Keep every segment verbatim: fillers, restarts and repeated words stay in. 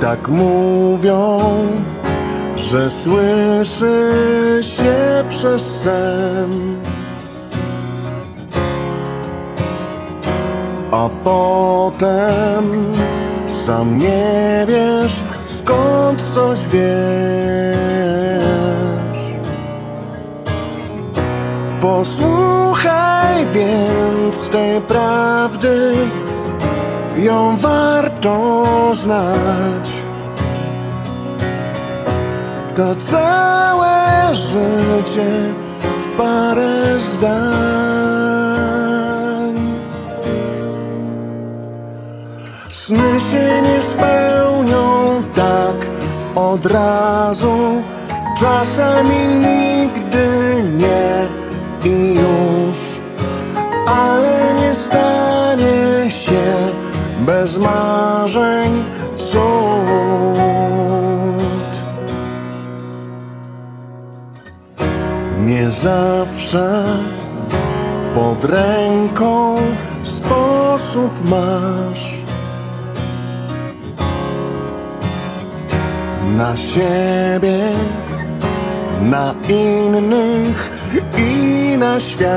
Tak mówią, że słyszy się przez sen, a potem sam nie wiesz, skąd coś wiesz. Posłuchaj więc tej prawdy, ją warto znać. To całe życie w parę zdań. Sny się nie spełnią tak od razu, czasami nigdy nie i już, ale nie stanie się bez marzeń cud. Nie zawsze pod ręką sposób masz na siebie, na innych i na świat.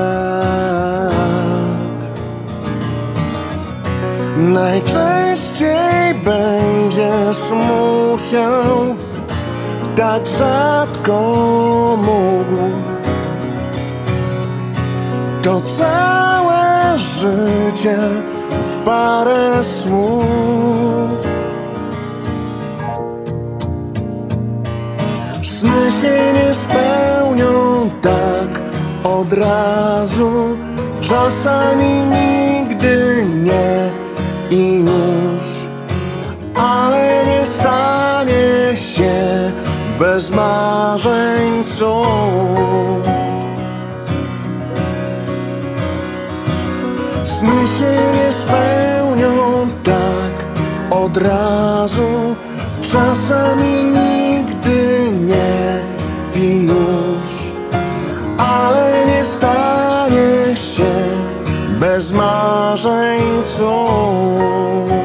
Najczęściej będziesz musiał, tak rzadko mógł, to całe życie w parę słów. Sny się nie spełnią tak od razu, czasami nigdy nie i już, ale nie stanie się bez marzeń cud. Sny się nie spełnią tak od razu, czasami nigdy nie i już, ale nie stanie się bez marzeń cud.